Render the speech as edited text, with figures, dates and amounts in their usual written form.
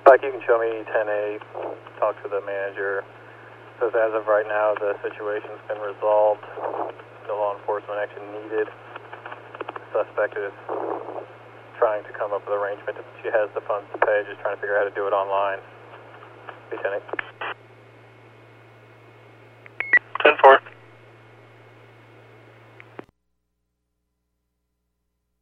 Spike, you can show me 10A, talk to the manager. Says as of right now, the situation's been resolved. No law enforcement action needed. Suspect is trying to come up with an arrangement. She has the funds to pay, just trying to figure out how to do it online. B10A.